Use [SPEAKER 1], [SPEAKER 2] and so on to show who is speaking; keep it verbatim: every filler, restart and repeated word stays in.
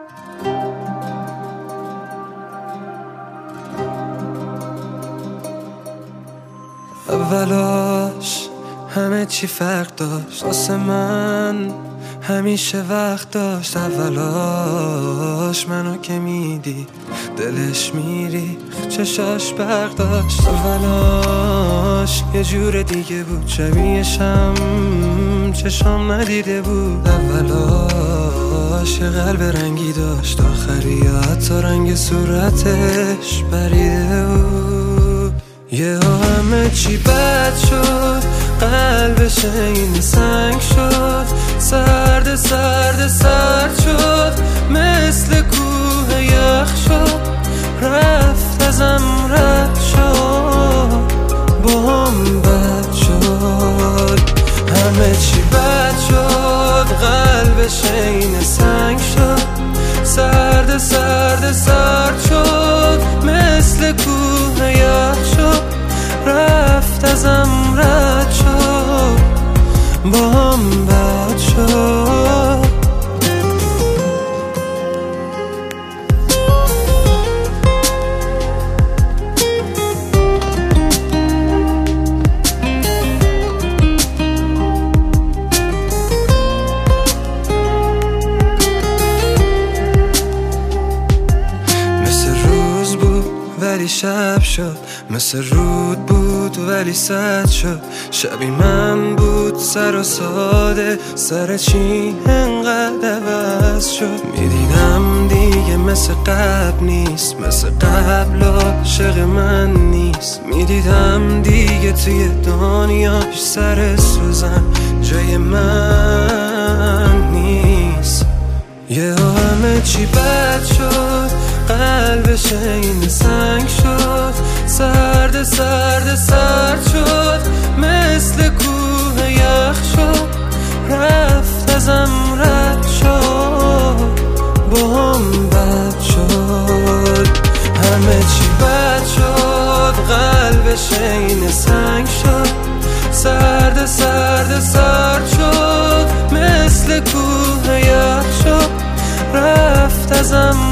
[SPEAKER 1] اولاش همه چی فرق داشت، واسه من همیشه وقت داشت. اولاش منو که میدی دلش میری، چشاش برق داشت. اولاش یه جور دیگه بود، شبیهشم چشام ندیده بود. اولاش یه قلب رنگی داشت، آخری حتی رنگ صورتش بریده بود. یه همه چی بد شد، قلبش این سنگ شد، سرد سرد سرد شد، مثل کوه یخ شد، رفت ازم رد شد، با هم بد شد. همه چی بد شد، قلبش این سنگ شد، سرد سرد سرد شد، مثل کوه یخ شد، رفت ازم رد شد، با هم بد شد. مثل روز بود ولی شب شد، مثل رود بود ولی سد شد. شبی من بود سر و ساده، سر چی انقدر عوض شد. میدیدم دیگه مثل قبل نیست، مثل قبل عاشق من نیست. میدیدم دیگه توی دنیا پیش سر سوزن جای من نیست. یه همه چی بد شد، قلبش این سنگ شد، سرد سرد سرد شد، مثل کوه یخ شد، رفت ازم رد شد، با هم بد شد. همه چی بد شد، قلبش این سنگ شد، سرد سرد سرد شد، مثل کوه یخ شد، رفت ازم